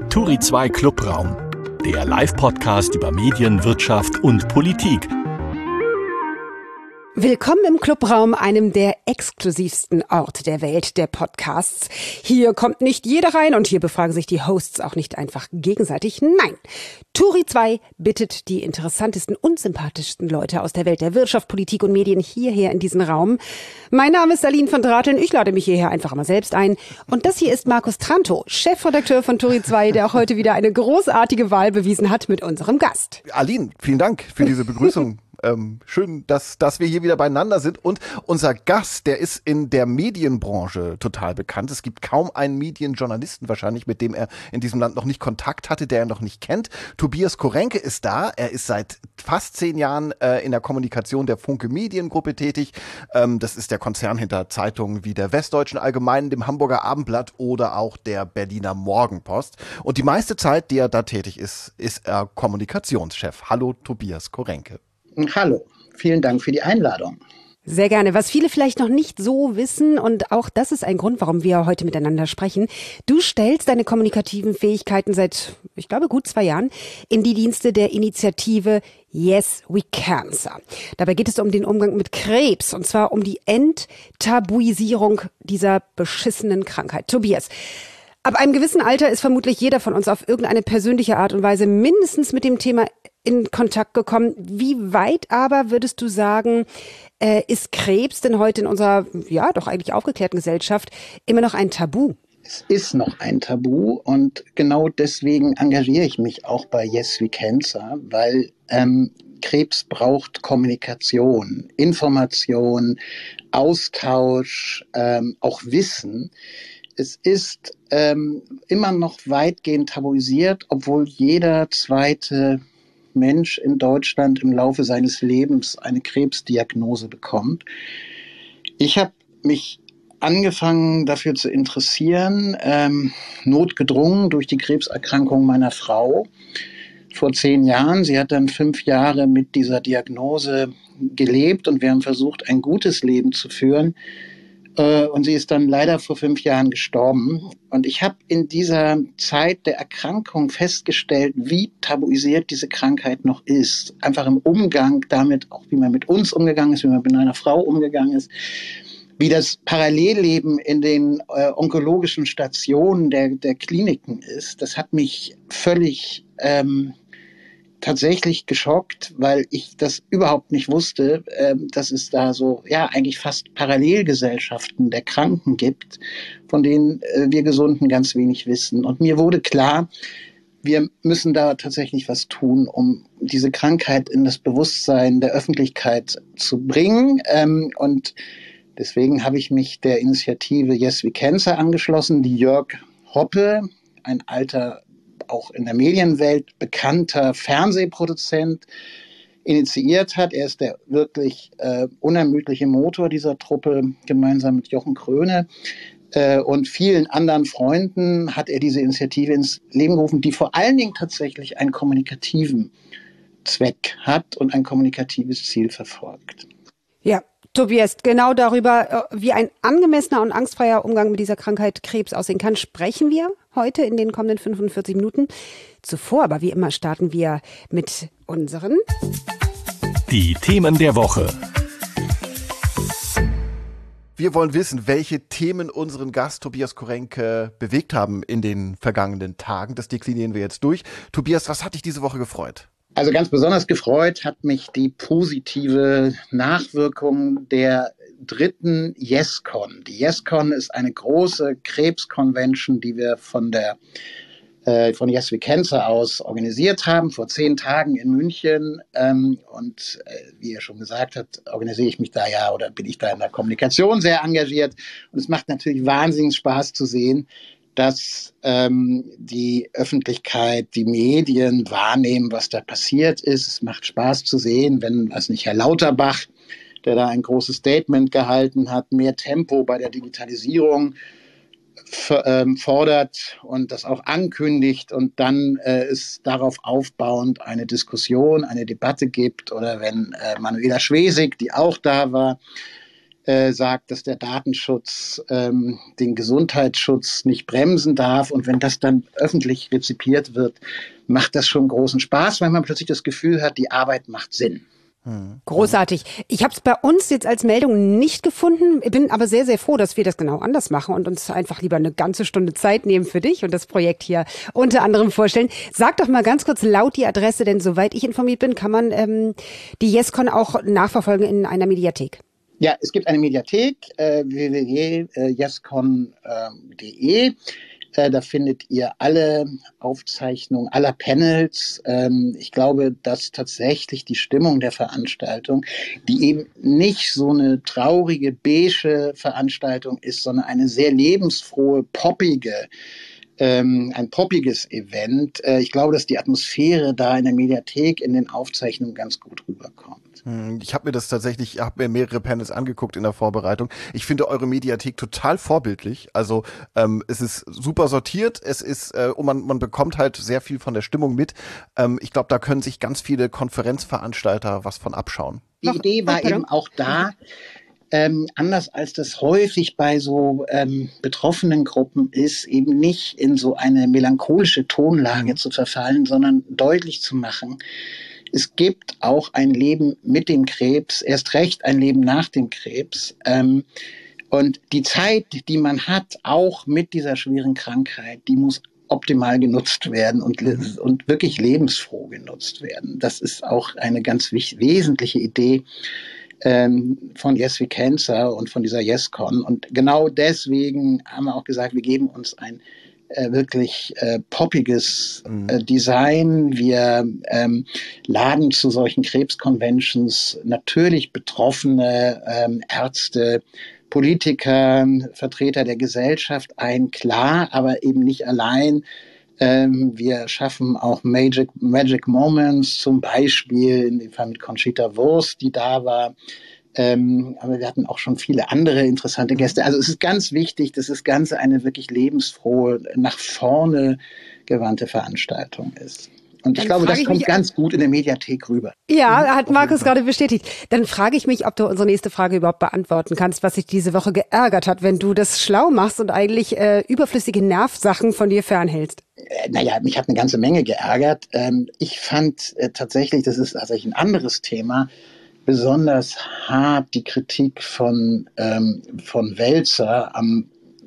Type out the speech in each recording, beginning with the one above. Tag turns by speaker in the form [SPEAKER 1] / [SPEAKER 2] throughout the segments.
[SPEAKER 1] Turi 2 Clubraum, der Live-Podcast über Medien, Wirtschaft und Politik.
[SPEAKER 2] Willkommen im Clubraum, einem der exklusivsten Orte der Welt der Podcasts. Hier kommt nicht jeder rein und hier befragen sich die Hosts auch nicht einfach gegenseitig. Nein, Turi 2 bittet die interessantesten und sympathischsten Leute aus der Welt der Wirtschaft, Politik und Medien hierher in diesen Raum. Mein Name ist Aline von Drateln, ich lade mich hierher einfach mal selbst ein. Und das hier ist Markus Trantow, Chefredakteur von Turi 2, der auch heute wieder eine großartige Wahl bewiesen hat mit unserem Gast.
[SPEAKER 3] Aline, vielen Dank für diese Begrüßung. Schön, dass wir hier wieder beieinander sind. Und unser Gast, der ist in der Medienbranche total bekannt. Es gibt kaum einen Medienjournalisten wahrscheinlich, mit dem er in diesem Land noch nicht Kontakt hatte, der er noch nicht kennt. Tobias Korenke ist da. Er ist seit fast 10 Jahren in der Kommunikation der Funke Mediengruppe tätig. Das ist der Konzern hinter Zeitungen wie der Westdeutschen Allgemeinen, dem Hamburger Abendblatt oder auch der Berliner Morgenpost. Und die meiste Zeit, die er da tätig ist, ist er Kommunikationschef. Hallo, Tobias Korenke.
[SPEAKER 4] Hallo, vielen Dank für die Einladung.
[SPEAKER 2] Sehr gerne. Was viele vielleicht noch nicht so wissen, und auch das ist ein Grund, warum wir heute miteinander sprechen. Du stellst deine kommunikativen Fähigkeiten seit, ich glaube, gut 2 Jahren in die Dienste der Initiative Yes We Cancer. Dabei geht es um den Umgang mit Krebs, und zwar um die Enttabuisierung dieser beschissenen Krankheit. Tobias, ab einem gewissen Alter ist vermutlich jeder von uns auf irgendeine persönliche Art und Weise mindestens mit dem Thema in Kontakt gekommen. Wie weit aber, würdest du sagen, ist Krebs denn heute in unserer, ja, doch eigentlich aufgeklärten Gesellschaft immer noch ein Tabu?
[SPEAKER 4] Es ist noch ein Tabu und genau deswegen engagiere ich mich auch bei Yes We Cancer, weil Krebs braucht Kommunikation, Information, Austausch, auch Wissen. Es ist immer noch weitgehend tabuisiert, obwohl jeder zweite Mensch in Deutschland im Laufe seines Lebens eine Krebsdiagnose bekommt. Ich habe mich angefangen dafür zu interessieren, notgedrungen durch die Krebserkrankung meiner Frau vor 10 Jahren. Sie hat dann 5 Jahre mit dieser Diagnose gelebt und wir haben versucht, ein gutes Leben zu führen. Und sie ist dann leider vor 5 Jahren gestorben. Und ich habe in dieser Zeit der Erkrankung festgestellt, wie tabuisiert diese Krankheit noch ist. Einfach im Umgang damit, auch wie man mit uns umgegangen ist, wie man mit einer Frau umgegangen ist. Wie das Parallelleben in den onkologischen Stationen der Kliniken ist. Das hat mich völlig tatsächlich geschockt, weil ich das überhaupt nicht wusste, dass es da so, ja, eigentlich fast Parallelgesellschaften der Kranken gibt, von denen wir Gesunden ganz wenig wissen. Und mir wurde klar, wir müssen da tatsächlich was tun, um diese Krankheit in das Bewusstsein der Öffentlichkeit zu bringen. Und deswegen habe ich mich der Initiative Yes We Cancer angeschlossen, die Jörg Hoppe, ein alter, auch in der Medienwelt bekannter Fernsehproduzent, initiiert hat. Er ist der wirklich unermüdliche Motor dieser Truppe, gemeinsam mit Jochen Kröne und vielen anderen Freunden hat er diese Initiative ins Leben gerufen, die vor allen Dingen tatsächlich einen kommunikativen Zweck hat und ein kommunikatives Ziel verfolgt.
[SPEAKER 2] Ja, Tobias, genau darüber, wie ein angemessener und angstfreier Umgang mit dieser Krankheit Krebs aussehen kann, sprechen wir heute in den kommenden 45 Minuten. Zuvor aber wie immer starten wir mit unseren
[SPEAKER 1] Die Themen der Woche.
[SPEAKER 3] Wir wollen wissen, welche Themen unseren Gast Tobias Korenke bewegt haben in den vergangenen Tagen. Das deklinieren wir jetzt durch. Tobias, was hat dich diese Woche gefreut?
[SPEAKER 4] Also ganz besonders gefreut hat mich die positive Nachwirkung der 3. YesCon. Die YesCon ist eine große Krebsconvention, die wir von Yes We Cancer aus organisiert haben, vor 10 Tagen in München. Und wie ihr schon gesagt habt, organisiere ich mich da ja oder bin ich da in der Kommunikation sehr engagiert. Und es macht natürlich wahnsinnig Spaß zu sehen, dass die Öffentlichkeit, die Medien wahrnehmen, was da passiert ist. Es macht Spaß zu sehen, wenn, weiß nicht, Herr Lauterbach, der da ein großes Statement gehalten hat, mehr Tempo bei der Digitalisierung fordert und das auch ankündigt und dann es darauf aufbauend eine Diskussion, eine Debatte gibt oder wenn Manuela Schwesig, die auch da war, sagt, dass der Datenschutz den Gesundheitsschutz nicht bremsen darf. Und wenn das dann öffentlich rezipiert wird, macht das schon großen Spaß, weil man plötzlich das Gefühl hat, die Arbeit macht Sinn.
[SPEAKER 2] Großartig. Ich habe es bei uns jetzt als Meldung nicht gefunden, bin aber sehr, sehr froh, dass wir das genau anders machen und uns einfach lieber eine ganze Stunde Zeit nehmen für dich und das Projekt hier unter anderem vorstellen. Sag doch mal ganz kurz laut die Adresse, denn soweit ich informiert bin, kann man die YesCon auch nachverfolgen in einer Mediathek.
[SPEAKER 4] Ja, es gibt eine Mediathek, www.yescon.de. Da findet ihr alle Aufzeichnungen aller Panels. Ich glaube, dass tatsächlich die Stimmung der Veranstaltung, die eben nicht so eine traurige, beige Veranstaltung ist, sondern eine sehr lebensfrohe, ein poppiges Event. Ich glaube, dass die Atmosphäre da in der Mediathek in den Aufzeichnungen ganz gut rüberkommt.
[SPEAKER 3] Ich habe mir mehrere Panels angeguckt in der Vorbereitung. Ich finde eure Mediathek total vorbildlich. Also es ist super sortiert, es ist und man bekommt halt sehr viel von der Stimmung mit. Ich glaube, da können sich ganz viele Konferenzveranstalter was von abschauen.
[SPEAKER 4] Die Idee war eben auch da, anders als das häufig bei so betroffenen Gruppen ist, eben nicht in so eine melancholische Tonlage zu verfallen, sondern deutlich zu machen, es gibt auch ein Leben mit dem Krebs, erst recht ein Leben nach dem Krebs. Und die Zeit, die man hat, auch mit dieser schweren Krankheit, die muss optimal genutzt werden und wirklich lebensfroh genutzt werden. Das ist auch eine ganz wesentliche Idee von Yes We Cancer und von dieser YesCon. Und genau deswegen haben wir auch gesagt, wir geben uns ein wirklich poppiges Design. Wir laden zu solchen Krebsconventions natürlich betroffene Ärzte, Politiker, Vertreter der Gesellschaft ein, klar, aber eben nicht allein. Wir schaffen auch Magic Moments, zum Beispiel in dem Fall mit Conchita Wurst, die da war. Aber wir hatten auch schon viele andere interessante Gäste. Also es ist ganz wichtig, dass das Ganze eine wirklich lebensfrohe, nach vorne gewandte Veranstaltung ist. Und ich glaube, das kommt ganz gut in der Mediathek rüber.
[SPEAKER 2] Ja, hat Markus gerade bestätigt. Dann frage ich mich, ob du unsere nächste Frage überhaupt beantworten kannst, was sich diese Woche geärgert hat, wenn du das schlau machst und eigentlich überflüssige Nervsachen von dir fernhältst.
[SPEAKER 4] Naja, mich hat eine ganze Menge geärgert. Ich fand tatsächlich, das ist tatsächlich ein anderes Thema, besonders hart die Kritik von Welzer am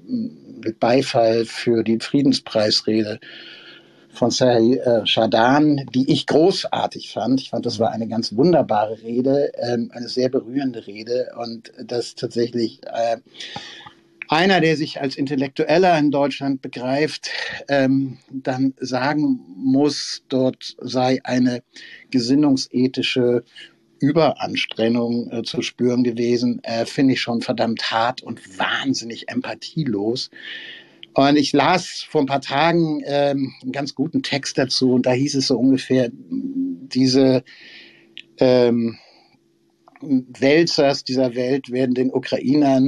[SPEAKER 4] Beifall für die Friedenspreisrede von Serhii Schadan, die ich großartig fand. Ich fand, das war eine ganz wunderbare Rede, eine sehr berührende Rede und das tatsächlich einer, der sich als Intellektueller in Deutschland begreift, dann sagen muss, dort sei eine gesinnungsethische Überanstrengung zu spüren gewesen, finde ich schon verdammt hart und wahnsinnig empathielos. Und ich las vor ein paar Tagen einen ganz guten Text dazu und da hieß es so ungefähr, diese Wälzers dieser Welt werden den Ukrainern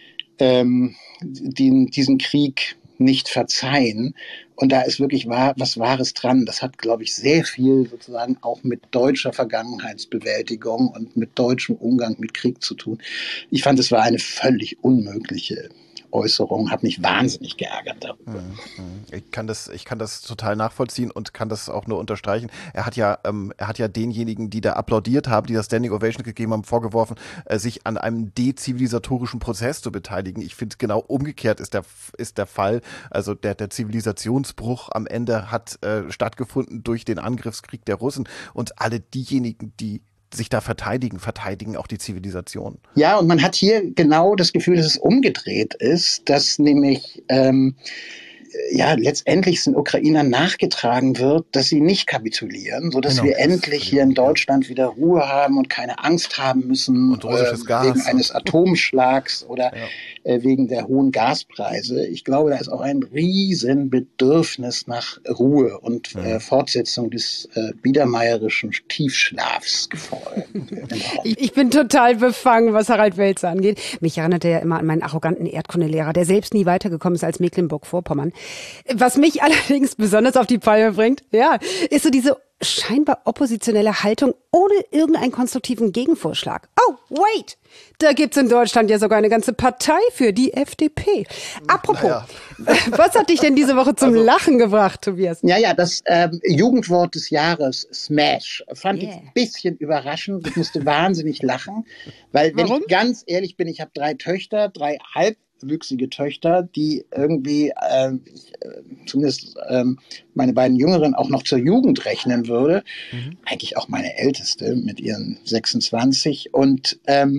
[SPEAKER 4] diesen Krieg nicht verzeihen. Und da ist wirklich was Wahres dran. Das hat, glaube ich, sehr viel sozusagen auch mit deutscher Vergangenheitsbewältigung und mit deutschem Umgang mit Krieg zu tun. Ich fand, es war eine völlig unmögliche Äußerung, habe mich wahnsinnig geärgert darüber.
[SPEAKER 3] Ich kann das total nachvollziehen und kann das auch nur unterstreichen. Er hat ja denjenigen, die da applaudiert haben, die das Standing Ovation gegeben haben, vorgeworfen, sich an einem dezivilisatorischen Prozess zu beteiligen. Ich finde, genau umgekehrt ist der Fall. Also der Zivilisationsbruch am Ende hat stattgefunden durch den Angriffskrieg der Russen und alle diejenigen, die sich da verteidigen auch die Zivilisation.
[SPEAKER 4] Ja, und man hat hier genau das Gefühl, dass es umgedreht ist, dass nämlich letztendlich den Ukrainern nachgetragen wird, dass sie nicht kapitulieren, sodass wir endlich hier in Deutschland wieder Ruhe haben und keine Angst haben müssen wegen eines Atomschlags oder wegen der hohen Gaspreise. Ich glaube, da ist auch ein riesen Bedürfnis nach Ruhe und Fortsetzung des biedermeierischen Tiefschlafs gefolgt.
[SPEAKER 2] Ich bin total befangen, was Harald Welzer angeht. Mich erinnert er ja immer an meinen arroganten Erdkundelehrer, der selbst nie weitergekommen ist als Mecklenburg-Vorpommern. Was mich allerdings besonders auf die Palme bringt, ist so diese scheinbar oppositionelle Haltung ohne irgendeinen konstruktiven Gegenvorschlag. Oh, wait! Da gibt's in Deutschland ja sogar eine ganze Partei für, die FDP. Apropos, was hat dich denn diese Woche zum Lachen gebracht, Tobias?
[SPEAKER 4] Ja, das Jugendwort des Jahres, Smash, fand ich ein bisschen überraschend. Ich musste wahnsinnig lachen, weil, wenn ich ganz ehrlich bin, ich habe 3 Töchter, 3 halbwüchsige Töchter, die irgendwie, zumindest meine beiden Jüngeren auch noch zur Jugend rechnen würde. Eigentlich auch meine Älteste mit ihren 26. Und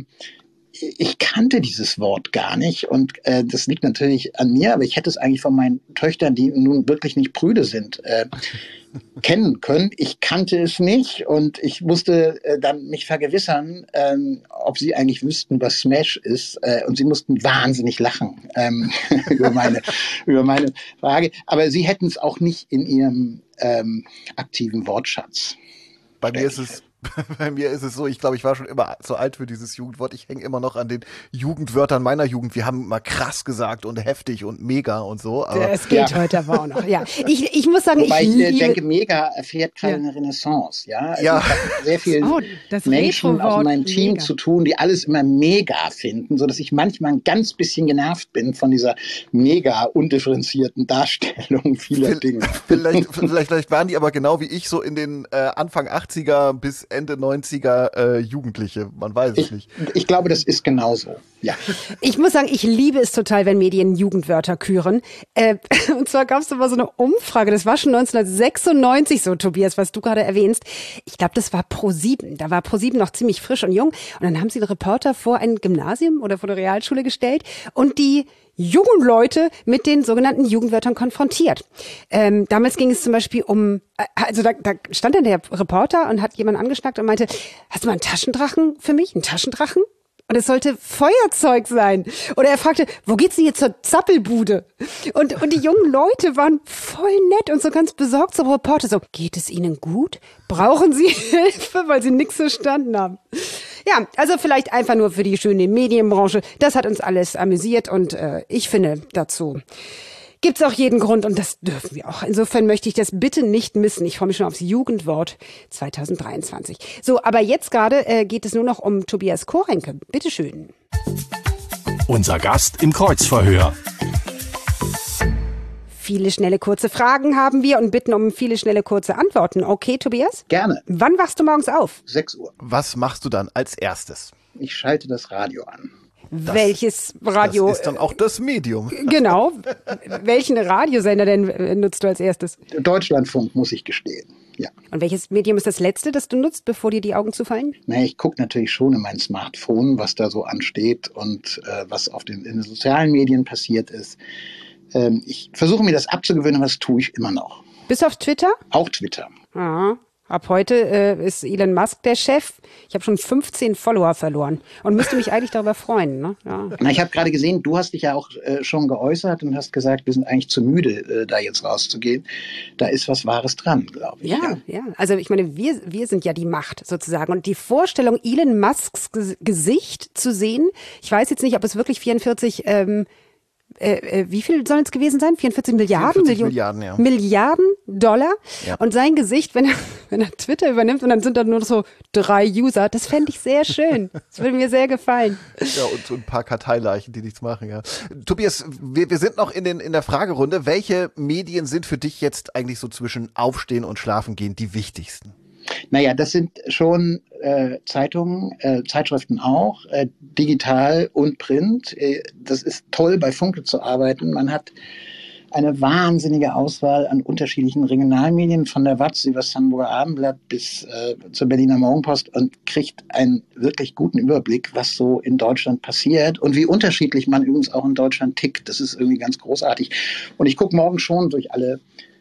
[SPEAKER 4] ich kannte dieses Wort gar nicht und das liegt natürlich an mir, aber ich hätte es eigentlich von meinen Töchtern, die nun wirklich nicht prüde sind, kennen können. Ich kannte es nicht und ich musste dann mich vergewissern, ob sie eigentlich wüssten, was Smash ist, und sie mussten wahnsinnig lachen über meine Frage. Aber sie hätten es auch nicht in ihrem aktiven Wortschatz.
[SPEAKER 3] Bei mir ist es so, ich glaube, ich war schon immer zu alt für dieses Jugendwort. Ich hänge immer noch an den Jugendwörtern meiner Jugend. Wir haben immer krass gesagt und heftig und mega und so. Aber
[SPEAKER 2] es geht heute aber auch noch. Ja, ich muss sagen,
[SPEAKER 4] wobei ich denke, mega erfährt gerade eine Renaissance. Ja, also ich habe sehr vielen Menschen aus meinem Team zu tun, die alles immer mega finden, sodass ich manchmal ein ganz bisschen genervt bin von dieser mega undifferenzierten Darstellung vieler Dinge.
[SPEAKER 3] Vielleicht waren die aber genau wie ich so in den Anfang 80er bis Ende 90er Jugendliche. Man weiß es nicht.
[SPEAKER 4] Ich glaube, das ist genauso. Ja.
[SPEAKER 2] Ich muss sagen, ich liebe es total, wenn Medien Jugendwörter küren. Und zwar gab es immer so eine Umfrage, das war schon 1996 so, Tobias, was du gerade erwähnst. Ich glaube, das war Pro7. Da war Pro7 noch ziemlich frisch und jung. Und dann haben sie einen Reporter vor ein Gymnasium oder vor eine Realschule gestellt und die jungen Leute mit den sogenannten Jugendwörtern konfrontiert. Damals ging es zum Beispiel um, also da stand dann der Reporter und hat jemanden angeschnackt und meinte, hast du mal einen Taschendrachen für mich? Einen Taschendrachen? Und es sollte Feuerzeug sein. Oder er fragte, wo geht's denn jetzt zur Zappelbude? Und die jungen Leute waren voll nett und so ganz besorgt zum Reporter. So, geht es Ihnen gut? Brauchen Sie Hilfe, weil Sie nichts verstanden haben? Ja, also vielleicht einfach nur für die schöne Medienbranche. Das hat uns alles amüsiert und ich finde, dazu gibt's auch jeden Grund und das dürfen wir auch. Insofern möchte ich das bitte nicht missen. Ich freue mich schon aufs Jugendwort 2023. So, aber jetzt gerade geht es nur noch um Tobias Korenke. Bitteschön.
[SPEAKER 1] Unser Gast im Kreuzverhör.
[SPEAKER 2] Viele schnelle, kurze Fragen haben wir und bitten um viele schnelle, kurze Antworten. Okay, Tobias?
[SPEAKER 4] Gerne.
[SPEAKER 2] Wann wachst du morgens auf?
[SPEAKER 4] 6 Uhr.
[SPEAKER 3] Was machst du dann als erstes?
[SPEAKER 4] Ich schalte das Radio an.
[SPEAKER 2] Welches Radio?
[SPEAKER 3] Das ist dann auch das Medium.
[SPEAKER 2] Genau. Welchen Radiosender denn nutzt du als erstes?
[SPEAKER 4] Deutschlandfunk, muss ich gestehen. Ja.
[SPEAKER 2] Und welches Medium ist das letzte, das du nutzt, bevor dir die Augen zufallen?
[SPEAKER 4] Na, ich gucke natürlich schon in mein Smartphone, was da so ansteht und was in den sozialen Medien passiert ist. Ich versuche mir das abzugewöhnen, aber das tue ich immer noch.
[SPEAKER 2] Bis auf Twitter?
[SPEAKER 4] Auch Twitter.
[SPEAKER 2] Aha. Ab heute ist Elon Musk der Chef. Ich habe schon 15 Follower verloren und müsste mich eigentlich darüber freuen. Ne? Ja.
[SPEAKER 4] Na, ich habe gerade gesehen, du hast dich ja auch schon geäußert und hast gesagt, wir sind eigentlich zu müde, da jetzt rauszugehen. Da ist was Wahres dran, glaube ich.
[SPEAKER 2] Ja. Also ich meine, wir sind ja die Macht sozusagen. Und die Vorstellung, Elon Musks Gesicht zu sehen, ich weiß jetzt nicht, ob es wirklich 44 wie viel sollen es gewesen sein? 44 Milliarden?
[SPEAKER 3] 44 Milliarden, ja.
[SPEAKER 2] Milliarden Dollar?
[SPEAKER 3] Ja.
[SPEAKER 2] Und sein Gesicht, wenn er Twitter übernimmt und dann sind da nur so 3 User, das fände ich sehr schön. Das würde mir sehr gefallen.
[SPEAKER 3] Ja, und so ein paar Karteileichen, die nichts machen, ja. Tobias, wir sind noch in der Fragerunde. Welche Medien sind für dich jetzt eigentlich so zwischen Aufstehen und Schlafengehen die wichtigsten?
[SPEAKER 4] Naja, das sind schon Zeitungen, Zeitschriften auch, digital und Print. Das ist toll, bei Funke zu arbeiten. Man hat eine wahnsinnige Auswahl an unterschiedlichen Regionalmedien, von der WAZ über das Hamburger Abendblatt bis zur Berliner Morgenpost und kriegt einen wirklich guten Überblick, was so in Deutschland passiert und wie unterschiedlich man übrigens auch in Deutschland tickt. Das ist irgendwie ganz großartig. Und ich gucke morgen schon durch alle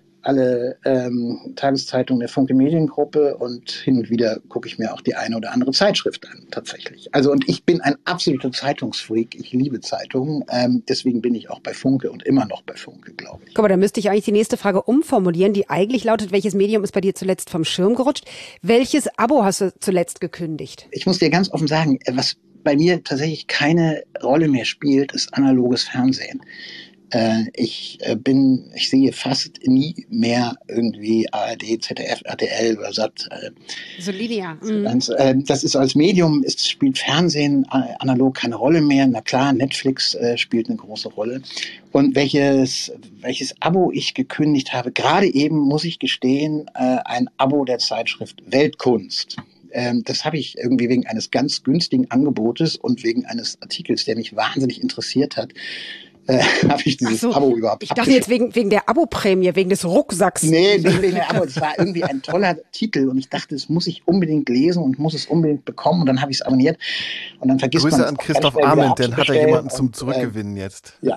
[SPEAKER 4] Tageszeitungen der Funke Mediengruppe und hin und wieder gucke ich mir auch die eine oder andere Zeitschrift an, tatsächlich. Also und ich bin ein absoluter Zeitungsfreak. Ich liebe Zeitungen. Deswegen bin ich auch bei Funke und immer noch bei Funke, glaube ich.
[SPEAKER 2] Guck mal, da müsste ich eigentlich die nächste Frage umformulieren, die eigentlich lautet, welches Medium ist bei dir zuletzt vom Schirm gerutscht? Welches Abo hast du zuletzt gekündigt?
[SPEAKER 4] Ich muss dir ganz offen sagen, was bei mir tatsächlich keine Rolle mehr spielt, ist analoges Fernsehen. Ich sehe fast nie mehr irgendwie ARD, ZDF, RTL oder Sat.
[SPEAKER 2] So linear.
[SPEAKER 4] Das ist als Medium, es spielt Fernsehen analog keine Rolle mehr. Na klar, Netflix spielt eine große Rolle. Und welches Abo ich gekündigt habe, gerade eben, muss ich gestehen, ein Abo der Zeitschrift Weltkunst. Das habe ich irgendwie wegen eines ganz günstigen Angebotes und wegen eines Artikels, der mich wahnsinnig interessiert hat, habe ich dieses Abo überhaupt
[SPEAKER 2] Ich dachte jetzt wegen der Aboprämie, wegen des Rucksacks.
[SPEAKER 4] Nee, wegen der Abo. Das war irgendwie ein toller Titel und ich dachte, das muss ich unbedingt lesen und muss es unbedingt bekommen und dann habe ich es abonniert und dann vergisst man es.
[SPEAKER 3] Grüße an Christoph Arment, denn hat er jemanden zum Zurückgewinnen jetzt.
[SPEAKER 4] Ja,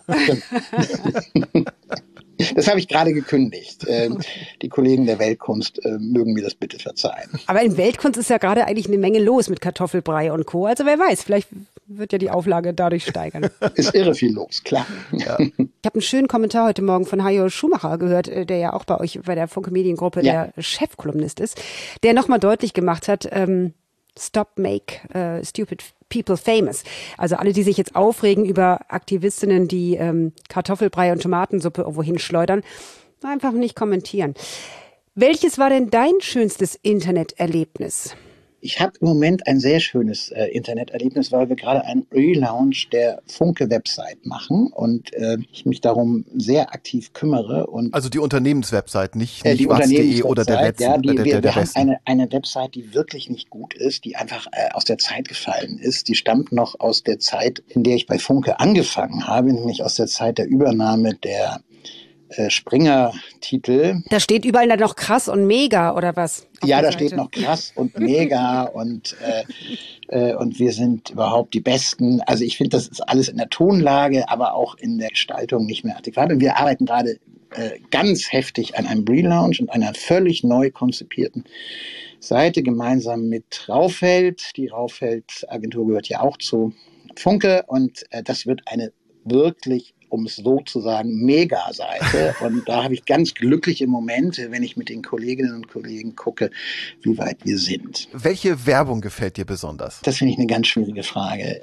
[SPEAKER 4] stimmt. Das habe ich gerade gekündigt. Die Kollegen der Weltkunst mögen mir das bitte verzeihen.
[SPEAKER 2] Aber in Weltkunst ist ja gerade eigentlich eine Menge los mit Kartoffelbrei und Co. Also wer weiß, vielleicht wird ja die Auflage dadurch steigern.
[SPEAKER 4] Ist irre viel los, klar.
[SPEAKER 3] Ja.
[SPEAKER 2] Ich habe einen schönen Kommentar heute Morgen von Hajo Schumacher gehört, der ja auch bei euch bei der Funke Mediengruppe der Chefkolumnist ist, der nochmal deutlich gemacht hat, Stop Make Stupid People Famous. Also alle, die sich jetzt aufregen über Aktivistinnen, die Kartoffelbrei und Tomatensuppe irgendwo hinschleudern, einfach nicht kommentieren. Welches war denn dein schönstes Interneterlebnis?
[SPEAKER 4] Ich habe im Moment ein sehr schönes Interneterlebnis, weil wir gerade einen Relaunch der Funke-Website machen und ich mich darum sehr aktiv kümmere. Und
[SPEAKER 3] also die Unternehmenswebsite, nicht
[SPEAKER 4] die
[SPEAKER 3] was.de oder der Wetzen.
[SPEAKER 4] Ja, wir haben eine Website, die wirklich nicht gut ist, die einfach aus der Zeit gefallen ist. Die stammt noch aus der Zeit, in der ich bei Funke angefangen habe, nämlich aus der Zeit der Übernahme der Springer-Titel.
[SPEAKER 2] Da steht überall dann noch krass und mega oder was?
[SPEAKER 4] Ja, da steht noch krass und mega und wir sind überhaupt die Besten. Also ich finde, das ist alles in der Tonlage, aber auch in der Gestaltung nicht mehr adäquat. Und wir arbeiten gerade ganz heftig an einem Relaunch und einer völlig neu konzipierten Seite gemeinsam mit Raufeld. Die Raufeld-Agentur gehört ja auch zu Funke und das wird eine wirklich, um es so zu sagen, Mega-Seite. Und da habe ich ganz glückliche Momente, wenn ich mit den Kolleginnen und Kollegen gucke, wie weit wir sind.
[SPEAKER 3] Welche Werbung gefällt dir besonders?
[SPEAKER 4] Das finde ich eine ganz schwierige Frage.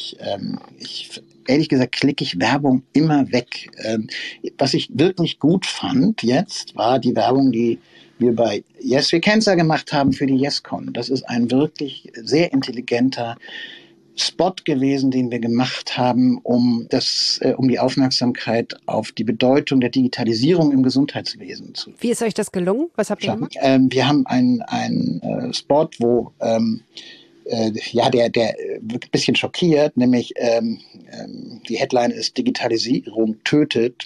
[SPEAKER 4] Ehrlich gesagt, klicke ich Werbung immer weg. Was ich wirklich gut fand jetzt, war die Werbung, die wir bei Yes We Cancer gemacht haben für die YesCon. Das ist ein wirklich sehr intelligenter Spot gewesen, den wir gemacht haben, um die Aufmerksamkeit auf die Bedeutung der Digitalisierung im Gesundheitswesen zu.
[SPEAKER 2] Wie ist euch das gelungen? Was habt ihr gemacht?
[SPEAKER 4] Wir haben einen Spot, wo der wird ein bisschen schockiert, nämlich die Headline ist Digitalisierung tötet.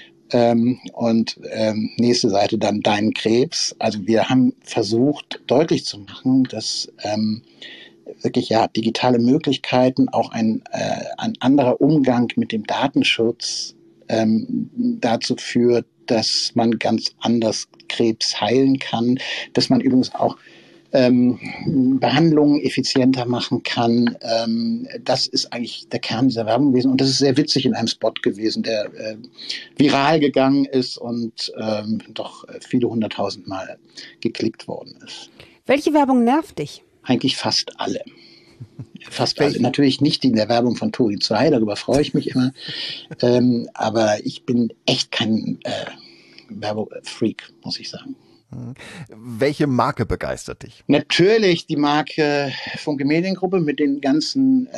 [SPEAKER 4] Nächste Seite dann deinen Krebs. Also wir haben versucht deutlich zu machen, dass wirklich digitale Möglichkeiten, auch ein anderer Umgang mit dem Datenschutz dazu führt, dass man ganz anders Krebs heilen kann, dass man übrigens auch Behandlungen effizienter machen kann. Das ist eigentlich der Kern dieser Werbung gewesen. Und das ist sehr witzig in einem Spot gewesen, der viral gegangen ist und doch viele 100.000 Mal geklickt worden ist.
[SPEAKER 2] Welche Werbung nervt dich?
[SPEAKER 4] Eigentlich fast alle. Fast alle. Natürlich nicht die in der Werbung von Tori 2, darüber freue ich mich immer. Aber ich bin echt kein Werbefreak, muss ich sagen.
[SPEAKER 3] Welche Marke begeistert dich?
[SPEAKER 4] Natürlich die Marke Funke Mediengruppe mit den ganzen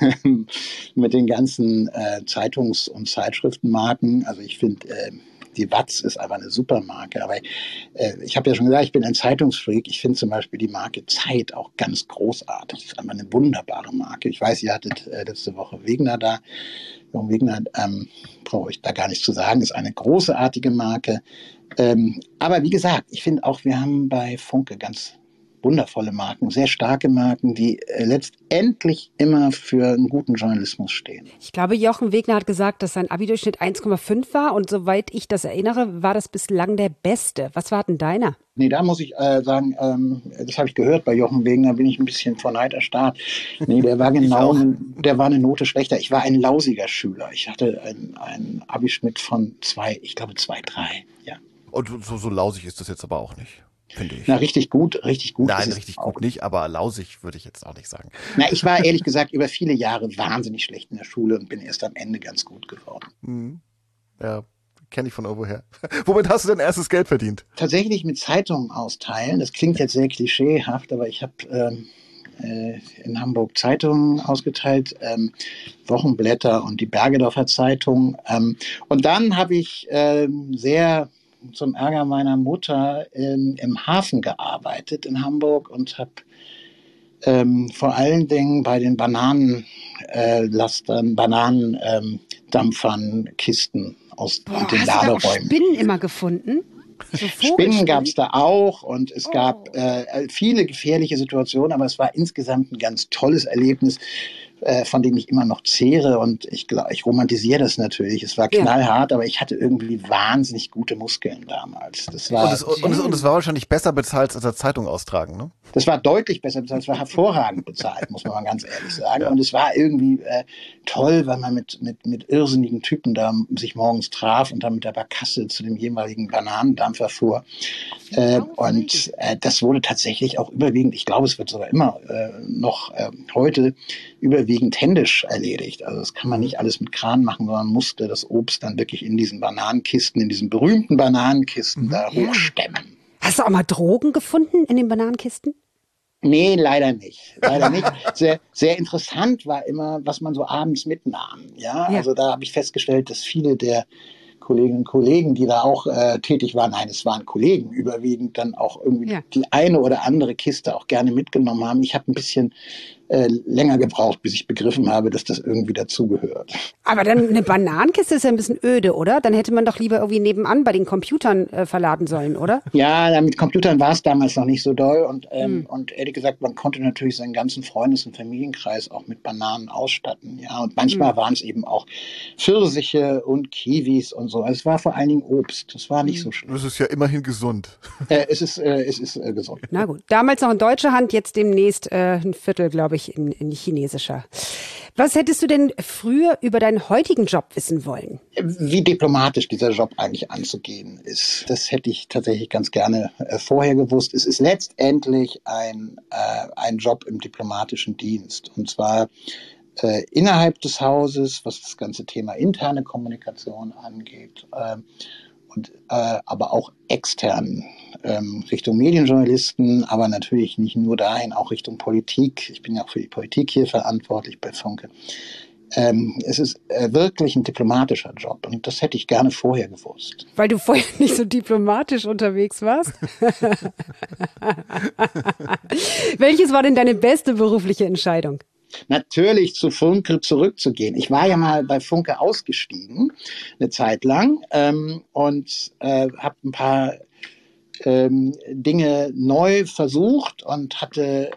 [SPEAKER 4] Zeitungs- und Zeitschriftenmarken. Also ich finde, die Watz ist aber eine super Marke. Aber ich habe ja schon gesagt, ich bin ein Zeitungsfreak. Ich finde zum Beispiel die Marke Zeit auch ganz großartig. Das ist einfach eine wunderbare Marke. Ich weiß, ihr hattet letzte Woche Wegner da. Jürgen Wegner brauche ich da gar nichts zu sagen. Ist eine großartige Marke. Aber wie gesagt, ich finde auch, wir haben bei Funke ganz wundervolle Marken, sehr starke Marken, die letztendlich immer für einen guten Journalismus stehen.
[SPEAKER 2] Ich glaube, Jochen Wegner hat gesagt, dass sein Abi-Durchschnitt 1,5 war und soweit ich das erinnere, war das bislang der beste. Was war denn deiner?
[SPEAKER 4] Nee, da muss ich sagen, das habe ich gehört bei Jochen Wegner, bin ich ein bisschen vor Neid erstarrt. Nee, der war der war eine Note schlechter. Ich war ein lausiger Schüler. Ich hatte einen Abischnitt von 2,3. Ja.
[SPEAKER 3] Und so lausig ist das jetzt aber auch nicht, finde ich.
[SPEAKER 4] Na, richtig gut.
[SPEAKER 3] Nein, richtig gut nicht, aber lausig würde ich jetzt auch nicht sagen.
[SPEAKER 4] Na, ich war ehrlich gesagt über viele Jahre wahnsinnig schlecht in der Schule und bin erst am Ende ganz gut geworden.
[SPEAKER 3] Ja, kenne ich von irgendwoher. Womit hast du dein erstes Geld verdient?
[SPEAKER 4] Tatsächlich mit Zeitungen austeilen. Das klingt jetzt sehr klischeehaft, aber ich habe in Hamburg Zeitungen ausgeteilt, Wochenblätter und die Bergedorfer Zeitung. Und dann habe ich sehr zum Ärger meiner Mutter im Hafen gearbeitet in Hamburg und habe vor allen Dingen bei den Bananenlastern, Bananendampfern, Kisten aus und den
[SPEAKER 2] Hast du da auch
[SPEAKER 4] Laderäumen.
[SPEAKER 2] Spinnen immer gefunden? So
[SPEAKER 4] Spinnen gab es da auch und es
[SPEAKER 2] Oh.
[SPEAKER 4] gab viele gefährliche Situationen, aber es war insgesamt ein ganz tolles Erlebnis, von dem ich immer noch zehre und ich romantisiere das natürlich. Es war knallhart, aber ich hatte irgendwie wahnsinnig gute Muskeln damals. Das war,
[SPEAKER 3] und es war wahrscheinlich besser bezahlt als als Zeitung austragen, ne?
[SPEAKER 4] das war deutlich besser bezahlt, es war hervorragend bezahlt, muss man mal ganz ehrlich sagen. Ja. Und es war irgendwie toll, weil man mit irrsinnigen Typen da sich morgens traf und dann mit der Barkasse zu dem jeweiligen Bananendampfer fuhr. Und das wurde tatsächlich auch überwiegend, ich glaube, es wird sogar immer noch heute überwiegend händisch erledigt. Also das kann man nicht alles mit Kran machen, sondern musste das Obst dann wirklich in diesen Bananenkisten, in diesen berühmten Bananenkisten da hochstemmen.
[SPEAKER 2] Hast du auch mal Drogen gefunden in den Bananenkisten?
[SPEAKER 4] Nee, leider nicht. Leider nicht. Sehr, sehr interessant war immer, was man so abends mitnahm. Ja, also da habe ich festgestellt, dass viele der Kolleginnen und Kollegen, die da auch tätig waren, nein, es waren Kollegen, überwiegend dann auch irgendwie die eine oder andere Kiste auch gerne mitgenommen haben. Ich habe ein bisschen länger gebraucht, bis ich begriffen habe, dass das irgendwie dazugehört.
[SPEAKER 2] Aber dann eine Bananenkiste ist ja ein bisschen öde, oder? Dann hätte man doch lieber irgendwie nebenan bei den Computern verladen sollen, oder?
[SPEAKER 4] Ja, mit Computern war es damals noch nicht so doll und ehrlich gesagt, man konnte natürlich seinen ganzen Freundes- und Familienkreis auch mit Bananen ausstatten. Ja, und manchmal waren es eben auch Pfirsiche und Kiwis und so. Also es war vor allen Dingen Obst. Das war nicht so schlimm.
[SPEAKER 3] Das ist ja immerhin gesund.
[SPEAKER 4] Es ist gesund.
[SPEAKER 2] Na gut. Damals noch in deutscher Hand, jetzt demnächst ein Viertel, glaube ich, in chinesischer. Was hättest du denn früher über deinen heutigen Job wissen wollen?
[SPEAKER 4] Wie diplomatisch dieser Job eigentlich anzugehen ist, das hätte ich tatsächlich ganz gerne vorher gewusst. Es ist letztendlich ein Job im diplomatischen Dienst. Und zwar innerhalb des Hauses, was das ganze Thema interne Kommunikation angeht, aber auch extern Richtung Medienjournalisten, aber natürlich nicht nur dahin, auch Richtung Politik. Ich bin ja auch für die Politik hier verantwortlich bei Funke. Es ist wirklich ein diplomatischer Job und das hätte ich gerne vorher gewusst.
[SPEAKER 2] Weil du vorher nicht so diplomatisch unterwegs warst? Welches war denn deine beste berufliche Entscheidung?
[SPEAKER 4] Natürlich zu Funke zurückzugehen. Ich war ja mal bei Funke ausgestiegen, eine Zeit lang, und habe ein paar Dinge neu versucht und hatte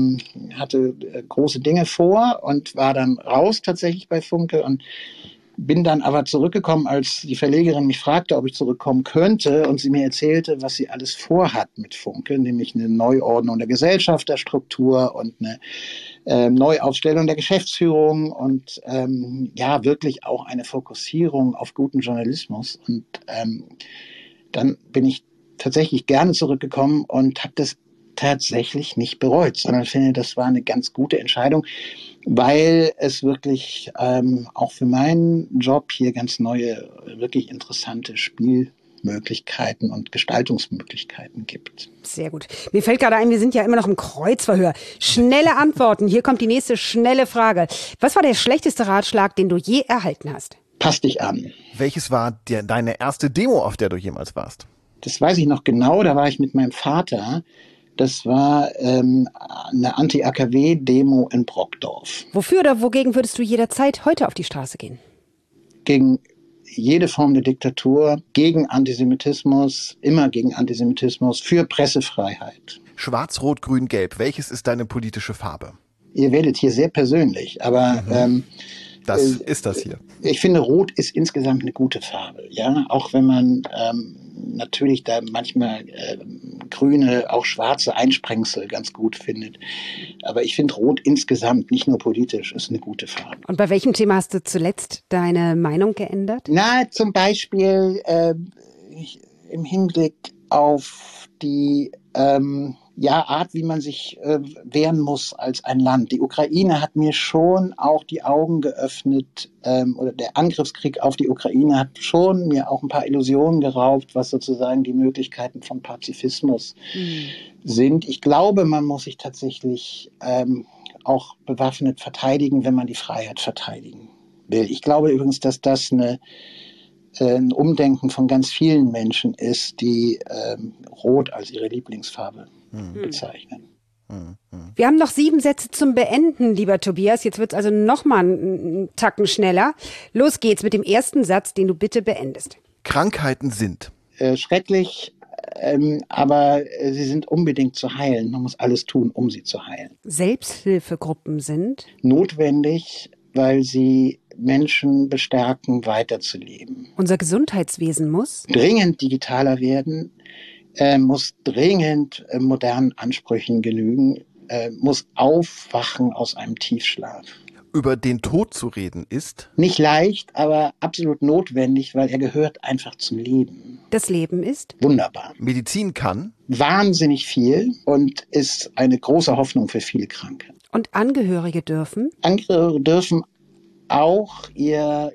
[SPEAKER 4] große Dinge vor und war dann raus tatsächlich bei Funke und bin dann aber zurückgekommen, als die Verlegerin mich fragte, ob ich zurückkommen könnte und sie mir erzählte, was sie alles vorhat mit Funke, nämlich eine Neuordnung der Gesellschafterstruktur und eine Neuaufstellung der Geschäftsführung und wirklich auch eine Fokussierung auf guten Journalismus. Und dann bin ich tatsächlich gerne zurückgekommen und habe das tatsächlich nicht bereut, sondern finde, das war eine ganz gute Entscheidung, weil es wirklich auch für meinen Job hier ganz neue, wirklich interessante Spielmöglichkeiten und Gestaltungsmöglichkeiten gibt.
[SPEAKER 2] Sehr gut. Mir fällt gerade ein, wir sind ja immer noch im Kreuzverhör. Schnelle Antworten. Hier kommt die nächste schnelle Frage. Was war der schlechteste Ratschlag, den du je erhalten hast?
[SPEAKER 4] Pass dich an.
[SPEAKER 3] Welches war deine erste Demo, auf der du jemals warst?
[SPEAKER 4] Das weiß ich noch genau, da war ich mit meinem Vater. Das war eine Anti-AKW-Demo in Brockdorf.
[SPEAKER 2] Wofür oder wogegen würdest du jederzeit heute auf die Straße gehen?
[SPEAKER 4] Gegen jede Form der Diktatur, gegen Antisemitismus, immer gegen Antisemitismus, für Pressefreiheit.
[SPEAKER 3] Schwarz, Rot, Grün, Gelb. Welches ist deine politische Farbe?
[SPEAKER 4] Ihr werdet hier sehr persönlich, aber
[SPEAKER 3] das ist das hier.
[SPEAKER 4] Ich finde, Rot ist insgesamt eine gute Farbe. Ja, auch wenn man natürlich da manchmal grüne, auch schwarze Einsprengsel ganz gut findet. Aber ich finde Rot insgesamt, nicht nur politisch, ist eine gute Farbe.
[SPEAKER 2] Und bei welchem Thema hast du zuletzt deine Meinung geändert?
[SPEAKER 4] Na, zum Beispiel im Hinblick auf die Art, wie man sich wehren muss als ein Land. Die Ukraine hat mir schon auch die Augen geöffnet, oder der Angriffskrieg auf die Ukraine hat schon mir auch ein paar Illusionen geraubt, was sozusagen die Möglichkeiten von Pazifismus sind. Ich glaube, man muss sich tatsächlich auch bewaffnet verteidigen, wenn man die Freiheit verteidigen will. Ich glaube übrigens, dass das ein Umdenken von ganz vielen Menschen ist, die Rot als ihre Lieblingsfarbe bezeichnen.
[SPEAKER 2] Wir haben noch 7 Sätze zum Beenden, lieber Tobias. Jetzt wird es also noch mal einen Tacken schneller. Los geht's mit dem ersten Satz, den du bitte beendest.
[SPEAKER 3] Krankheiten sind
[SPEAKER 4] Schrecklich, aber sie sind unbedingt zu heilen. Man muss alles tun, um sie zu heilen.
[SPEAKER 2] Selbsthilfegruppen sind
[SPEAKER 4] Notwendig, weil sie Menschen bestärken, weiterzuleben.
[SPEAKER 2] unser Gesundheitswesen muss
[SPEAKER 4] Dringend digitaler werden, muss dringend modernen Ansprüchen genügen, muss aufwachen aus einem Tiefschlaf.
[SPEAKER 3] über den Tod zu reden ist
[SPEAKER 4] Nicht leicht, aber absolut notwendig, weil er gehört einfach zum Leben.
[SPEAKER 2] das Leben ist
[SPEAKER 4] Wunderbar.
[SPEAKER 3] Medizin kann
[SPEAKER 4] Wahnsinnig viel und ist eine große Hoffnung für viele Kranke.
[SPEAKER 2] und Angehörige dürfen
[SPEAKER 4] Angehörige dürfen auch ihre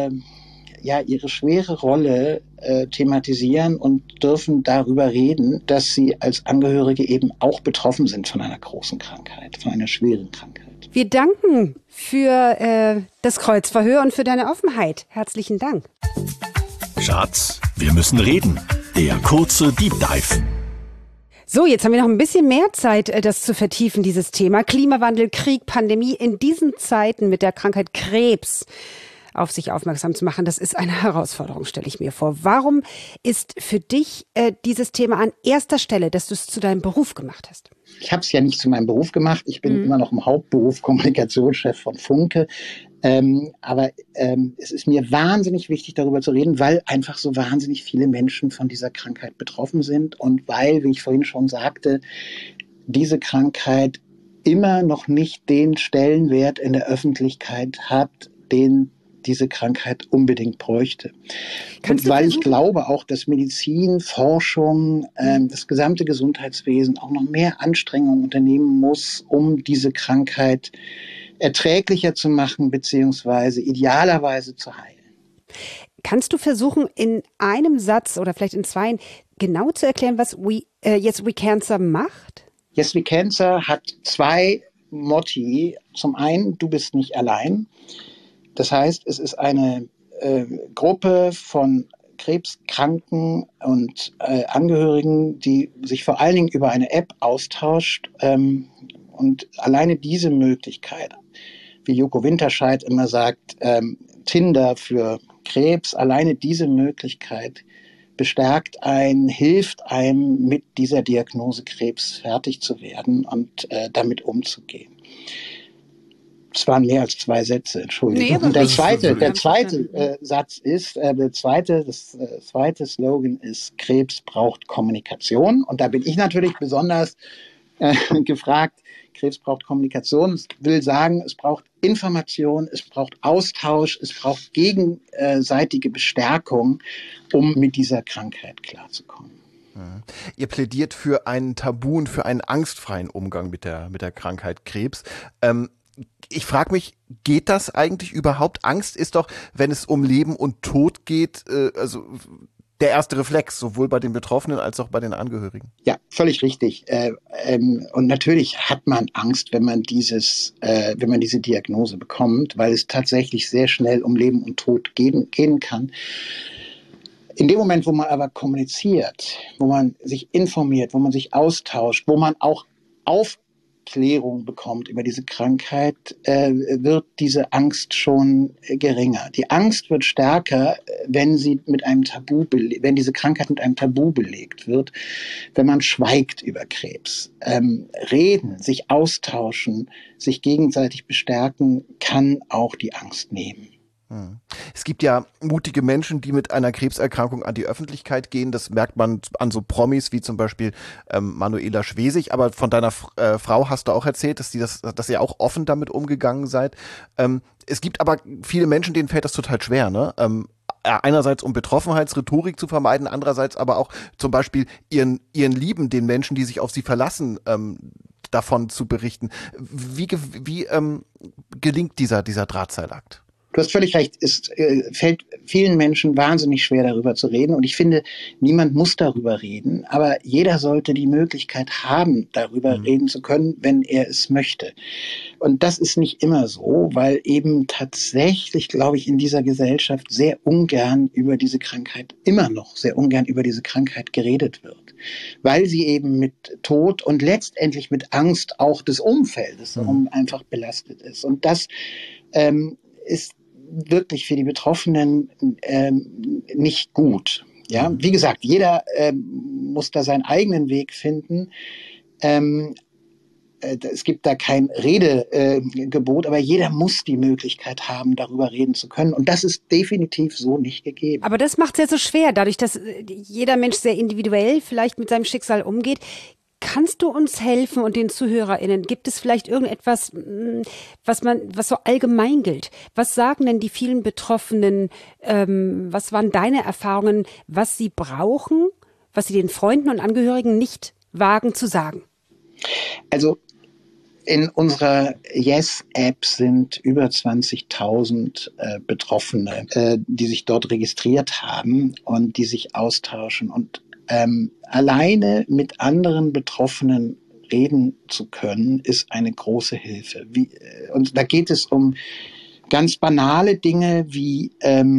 [SPEAKER 4] schwere Rolle thematisieren und dürfen darüber reden, dass sie als Angehörige eben auch betroffen sind von einer großen Krankheit, von einer schweren Krankheit.
[SPEAKER 2] Wir danken für das Kreuzverhör und für deine Offenheit. Herzlichen Dank.
[SPEAKER 1] Schatz, wir müssen reden. Der kurze Deep Dive.
[SPEAKER 2] So, jetzt haben wir noch ein bisschen mehr Zeit, das zu vertiefen, dieses Thema. Klimawandel, Krieg, Pandemie. In diesen Zeiten mit der Krankheit Krebs auf sich aufmerksam zu machen, das ist eine Herausforderung, stelle ich mir vor. Warum ist für dich dieses Thema an erster Stelle, dass du es zu deinem Beruf gemacht hast?
[SPEAKER 4] Ich habe es ja nicht zu meinem Beruf gemacht. Ich bin immer noch im Hauptberuf Kommunikationschef von Funke. Aber es ist mir wahnsinnig wichtig, darüber zu reden, weil einfach so wahnsinnig viele Menschen von dieser Krankheit betroffen sind und weil, wie ich vorhin schon sagte, diese Krankheit immer noch nicht den Stellenwert in der Öffentlichkeit hat, den diese Krankheit unbedingt bräuchte. Und weil ich glaube auch, dass Medizin, Forschung, das gesamte Gesundheitswesen auch noch mehr Anstrengungen unternehmen muss, um diese Krankheit erträglicher zu machen, beziehungsweise idealerweise zu heilen.
[SPEAKER 2] Kannst du versuchen, in einem Satz oder vielleicht in 2 genau zu erklären, was Yes We Cancer macht?
[SPEAKER 4] Yes We Cancer hat 2 Motti. Zum einen, du bist nicht allein. Das heißt, es ist eine Gruppe von Krebskranken und Angehörigen, die sich vor allen Dingen über eine App austauscht. Und alleine diese Möglichkeit, wie Joko Winterscheid immer sagt, Tinder für Krebs, alleine diese Möglichkeit bestärkt einen, hilft einem, mit dieser Diagnose Krebs fertig zu werden und damit umzugehen. Es waren mehr als 2 Sätze, Entschuldigung. Nee, der zweite Satz ist, das zweite Slogan ist, Krebs braucht Kommunikation. Und da bin ich natürlich besonders gefragt, Krebs braucht Kommunikation. Das will sagen, es braucht Information, es braucht Austausch, es braucht gegenseitige Bestärkung, um mit dieser Krankheit klarzukommen.
[SPEAKER 3] Ihr plädiert für einen Tabu und für einen angstfreien Umgang mit der Krankheit Krebs. Ich frage mich, geht das eigentlich überhaupt? Angst ist doch, wenn es um Leben und Tod geht, also der erste Reflex, sowohl bei den Betroffenen als auch bei den Angehörigen.
[SPEAKER 4] Ja, völlig richtig. Und natürlich hat man Angst, wenn man diese Diagnose bekommt, weil es tatsächlich sehr schnell um Leben und Tod gehen kann. In dem Moment, wo man aber kommuniziert, wo man sich informiert, wo man sich austauscht, wo man auch Aufklärung bekommt über diese Krankheit, wird diese Angst schon geringer. Die Angst wird stärker, wenn wenn diese Krankheit mit einem Tabu belegt wird, wenn man schweigt über Krebs. Reden, sich austauschen, sich gegenseitig bestärken, kann auch die Angst nehmen.
[SPEAKER 3] Es gibt ja mutige Menschen, die mit einer Krebserkrankung an die Öffentlichkeit gehen. Das merkt man an so Promis wie zum Beispiel Manuela Schwesig. Aber von deiner Frau hast du auch erzählt, dass ihr auch offen damit umgegangen seid. Es gibt aber viele Menschen, denen fällt das total schwer, ne? einerseits um Betroffenheitsrhetorik zu vermeiden, andererseits aber auch zum Beispiel ihren Lieben, den Menschen, die sich auf sie verlassen, davon zu berichten. Wie gelingt dieser Drahtseilakt?
[SPEAKER 4] Du hast völlig recht, es fällt vielen Menschen wahnsinnig schwer, darüber zu reden. Und ich finde, niemand muss darüber reden. Aber jeder sollte die Möglichkeit haben, darüber reden zu können, wenn er es möchte. Und das ist nicht immer so, weil eben tatsächlich, glaube ich, in dieser Gesellschaft sehr ungern über diese Krankheit, immer noch sehr ungern über diese Krankheit geredet wird. Weil sie eben mit Tod und letztendlich mit Angst auch des Umfeldes darum einfach belastet ist. Und das ist wirklich für die Betroffenen nicht gut. Ja, wie gesagt, jeder muss da seinen eigenen Weg finden. Es gibt da kein Redegebot, aber jeder muss die Möglichkeit haben, darüber reden zu können. Und das ist definitiv so nicht gegeben.
[SPEAKER 2] Aber das macht es ja so schwer, dadurch, dass jeder Mensch sehr individuell vielleicht mit seinem Schicksal umgeht. Kannst du uns helfen und den ZuhörerInnen? Gibt es vielleicht irgendetwas, was so allgemein gilt? Was sagen denn die vielen Betroffenen? Was waren deine Erfahrungen, was sie brauchen, was sie den Freunden und Angehörigen nicht wagen zu sagen?
[SPEAKER 4] Also in unserer Yes-App sind über 20.000 Betroffene, die sich dort registriert haben und die sich austauschen. Und alleine mit anderen Betroffenen reden zu können, ist eine große Hilfe. Und da geht es um ganz banale Dinge wie,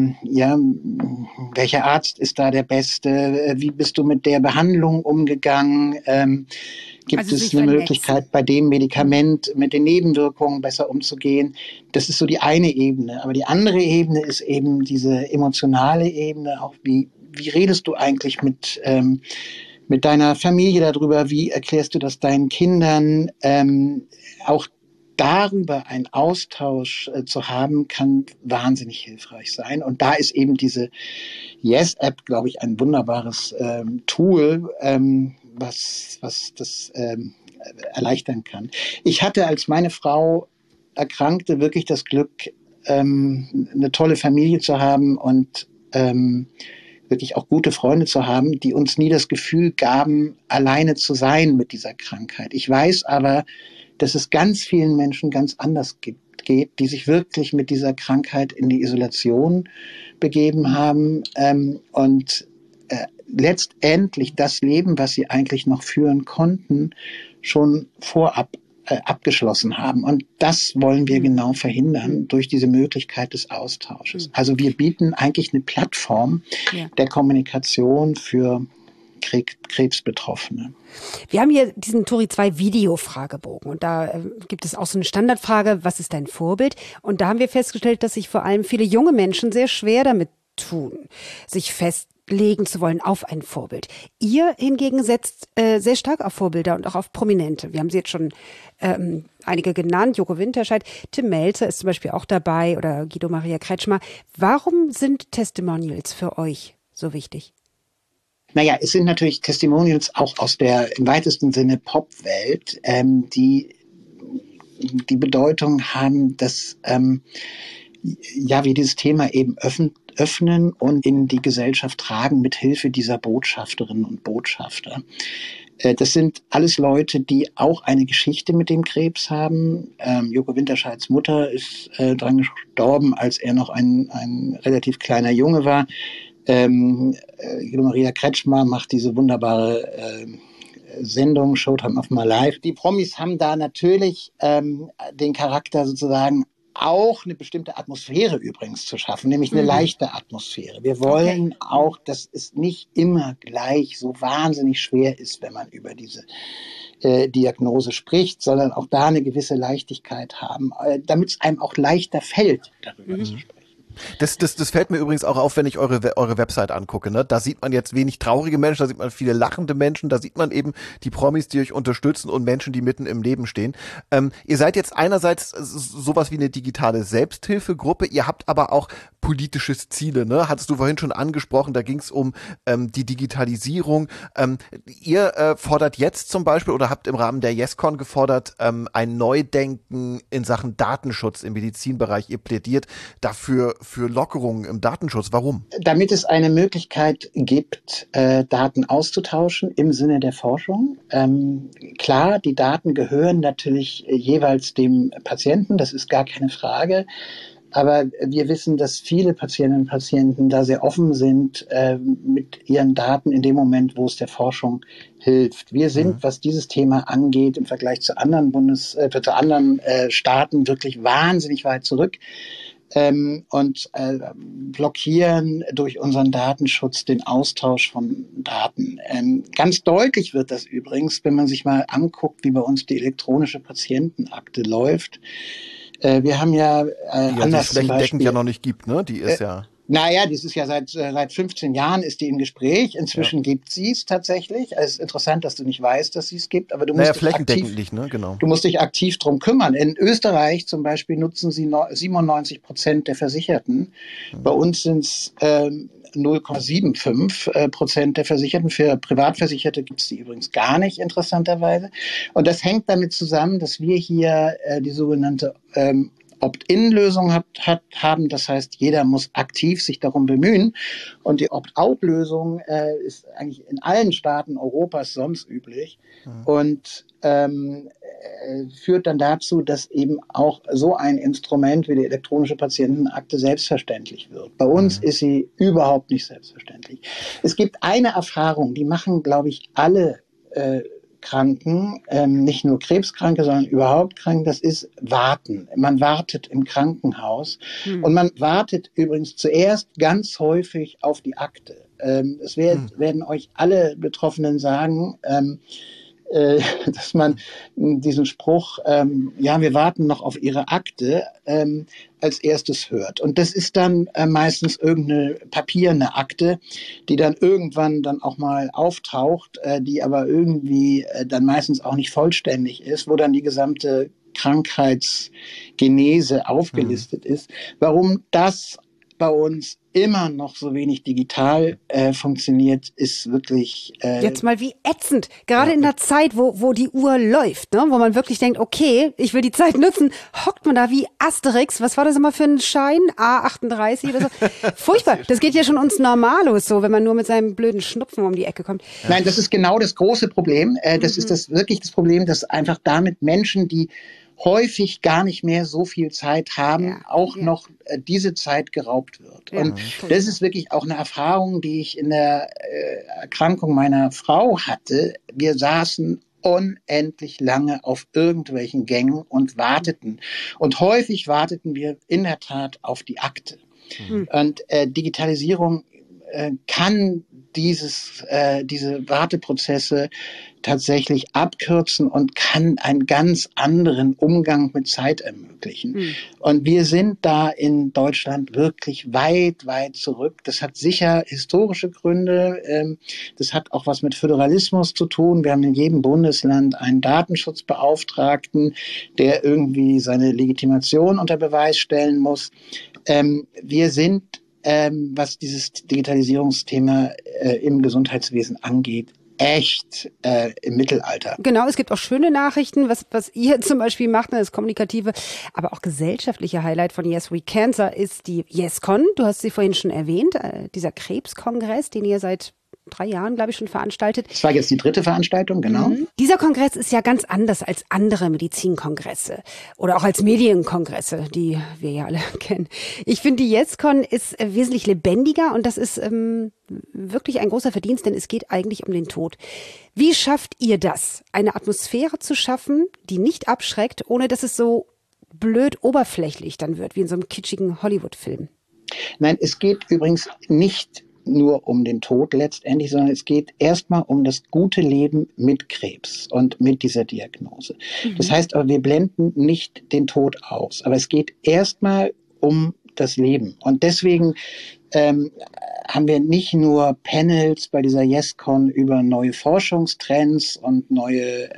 [SPEAKER 4] welcher Arzt ist da der Beste? Wie bist du mit der Behandlung umgegangen? Gibt es eine Möglichkeit, bei dem Medikament mit den Nebenwirkungen besser umzugehen? Das ist so die eine Ebene. Aber die andere Ebene ist eben diese emotionale Ebene, auch wie redest du eigentlich mit deiner Familie darüber? Wie erklärst du das deinen Kindern? Auch darüber einen Austausch zu haben, kann wahnsinnig hilfreich sein. Und da ist eben diese Yes-App, glaube ich, ein wunderbares Tool, was das erleichtern kann. Ich hatte, als meine Frau erkrankte, wirklich das Glück, eine tolle Familie zu haben und wirklich auch gute Freunde zu haben, die uns nie das Gefühl gaben, alleine zu sein mit dieser Krankheit. Ich weiß aber, dass es ganz vielen Menschen ganz anders geht, die sich wirklich mit dieser Krankheit in die Isolation begeben haben und letztendlich das Leben, was sie eigentlich noch führen konnten, schon vorab abgeschlossen haben. Und das wollen wir genau verhindern durch diese Möglichkeit des Austausches. Also wir bieten eigentlich eine Plattform der Kommunikation für Krebsbetroffene.
[SPEAKER 2] Wir haben hier diesen Tori 2 Video-Fragebogen und da gibt es auch so eine Standardfrage, was ist dein Vorbild? Und da haben wir festgestellt, dass sich vor allem viele junge Menschen sehr schwer damit tun, sich festlegen zu wollen auf ein Vorbild. Ihr hingegen setzt sehr stark auf Vorbilder und auch auf Prominente. Wir haben sie jetzt schon einige genannt, Joko Winterscheid, Tim Mälzer ist zum Beispiel auch dabei oder Guido Maria Kretschmer. Warum sind Testimonials für euch so wichtig?
[SPEAKER 4] Naja, es sind natürlich Testimonials auch aus der im weitesten Sinne Pop-Welt, die Bedeutung haben, dass wir dieses Thema eben öffnen und in die Gesellschaft tragen mit Hilfe dieser Botschafterinnen und Botschafter. Das sind alles Leute, die auch eine Geschichte mit dem Krebs haben. Joko Winterscheids Mutter ist dran gestorben, als er noch ein relativ kleiner Junge war. Guido Maria Kretschmer macht diese wunderbare Sendung Showtime of My Life. Die Promis haben da natürlich den Charakter sozusagen auch eine bestimmte Atmosphäre übrigens zu schaffen, nämlich eine leichte Atmosphäre. Wir wollen auch, dass es nicht immer gleich so wahnsinnig schwer ist, wenn man über diese Diagnose spricht, sondern auch da eine gewisse Leichtigkeit haben, damit es einem auch leichter fällt, darüber zu sprechen.
[SPEAKER 3] Das fällt mir übrigens auch auf, wenn ich eure Website angucke. Ne? Da sieht man jetzt wenig traurige Menschen, da sieht man viele lachende Menschen, da sieht man eben die Promis, die euch unterstützen und Menschen, die mitten im Leben stehen. Ihr seid jetzt einerseits sowas wie eine digitale Selbsthilfegruppe, ihr habt aber auch politische Ziele, ne? Hattest du vorhin schon angesprochen, da ging es um die Digitalisierung. Ihr fordert jetzt zum Beispiel oder habt im Rahmen der YesCon gefordert, ein Neudenken in Sachen Datenschutz im Medizinbereich. Ihr plädiert dafür für Lockerungen im Datenschutz. Warum?
[SPEAKER 4] Damit es eine Möglichkeit gibt, Daten auszutauschen im Sinne der Forschung. Klar, die Daten gehören natürlich jeweils dem Patienten, das ist gar keine Frage. Aber wir wissen, dass viele Patientinnen und Patienten da sehr offen sind mit ihren Daten in dem Moment, wo es der Forschung hilft. Wir sind, was dieses Thema angeht, im Vergleich zu anderen Staaten wirklich wahnsinnig weit zurück. Und blockieren durch unseren Datenschutz den Austausch von Daten. Ganz deutlich wird das übrigens, wenn man sich mal anguckt, wie bei uns die elektronische Patientenakte läuft. Wir haben ja anders
[SPEAKER 3] die flächendeckend ja noch nicht gibt, ne? Die ist
[SPEAKER 4] Naja, das ist ja seit 15 Jahren ist die im Gespräch. Inzwischen gibt sie es tatsächlich. Es ist interessant, dass du nicht weißt, dass sie es gibt, aber du musst dich
[SPEAKER 3] flächendeckend nicht, ne? Genau.
[SPEAKER 4] Du musst dich aktiv drum kümmern. In Österreich zum Beispiel nutzen sie 97% der Versicherten. Bei uns sind es 0,75% der Versicherten. Für Privatversicherte gibt es die übrigens gar nicht, interessanterweise. Und das hängt damit zusammen, dass wir hier die sogenannte Opt-in-Lösung haben. Das heißt, jeder muss aktiv sich darum bemühen. Und die Opt-out-Lösung ist eigentlich in allen Staaten Europas sonst üblich und führt dann dazu, dass eben auch so ein Instrument wie die elektronische Patientenakte selbstverständlich wird. Bei uns ist sie überhaupt nicht selbstverständlich. Es gibt eine Erfahrung, die machen, glaube ich, alle Kranken, nicht nur Krebskranke, sondern überhaupt Kranken, das ist Warten. Man wartet im Krankenhaus und man wartet übrigens zuerst ganz häufig auf die Akte. Es werden euch alle Betroffenen sagen, dass man diesen Spruch, wir warten noch auf Ihre Akte, als erstes hört. Und das ist dann meistens irgendeine papierne Akte, die dann irgendwann dann auch mal auftaucht, die aber irgendwie dann meistens auch nicht vollständig ist, wo dann die gesamte Krankheitsgenese aufgelistet ist. Warum das bei uns immer noch so wenig digital funktioniert, ist wirklich...
[SPEAKER 2] Jetzt mal wie ätzend. Gerade in der Zeit, wo die Uhr läuft, ne? Wo man wirklich denkt, okay, ich will die Zeit nutzen, hockt man da wie Asterix. Was war das immer für ein Schein? A38 oder so? Furchtbar. Das geht ja schon uns Normalos so, wenn man nur mit seinem blöden Schnupfen um die Ecke kommt.
[SPEAKER 4] Nein, das ist genau das große Problem. Das ist wirklich das Problem, dass einfach damit Menschen, die häufig gar nicht mehr so viel Zeit haben, noch diese Zeit geraubt wird. Und das ist wirklich auch eine Erfahrung, die ich in der Erkrankung meiner Frau hatte. Wir saßen unendlich lange auf irgendwelchen Gängen und warteten. Und häufig warteten wir in der Tat auf die Akte. Und Digitalisierung kann diese Warteprozesse tatsächlich abkürzen und kann einen ganz anderen Umgang mit Zeit ermöglichen. Und wir sind da in Deutschland wirklich weit, weit zurück. Das hat sicher historische Gründe. Das hat auch was mit Föderalismus zu tun. Wir haben in jedem Bundesland einen Datenschutzbeauftragten, der irgendwie seine Legitimation unter Beweis stellen muss. Wir sind was dieses Digitalisierungsthema im Gesundheitswesen angeht, echt im Mittelalter.
[SPEAKER 2] Genau, es gibt auch schöne Nachrichten, was ihr zum Beispiel macht, das kommunikative, aber auch gesellschaftliche Highlight von Yes We Cancer ist die YesCon. Du hast sie vorhin schon erwähnt, dieser Krebskongress, den ihr seit 3 Jahren, glaube ich, schon veranstaltet.
[SPEAKER 4] Das war jetzt die 3. Veranstaltung, genau.
[SPEAKER 2] Dieser Kongress ist ja ganz anders als andere Medizinkongresse oder auch als Medienkongresse, die wir ja alle kennen. Ich finde, die YesCon ist wesentlich lebendiger und das ist wirklich ein großer Verdienst, denn es geht eigentlich um den Tod. Wie schafft ihr das, eine Atmosphäre zu schaffen, die nicht abschreckt, ohne dass es so blöd oberflächlich dann wird, wie in so einem kitschigen Hollywood-Film?
[SPEAKER 4] Nein, es geht übrigens nicht nur um den Tod letztendlich, sondern es geht erstmal um das gute Leben mit Krebs und mit dieser Diagnose. Das heißt aber, wir blenden nicht den Tod aus, aber es geht erstmal um das Leben. Und deswegen haben wir nicht nur Panels bei dieser YesCon über neue Forschungstrends und neue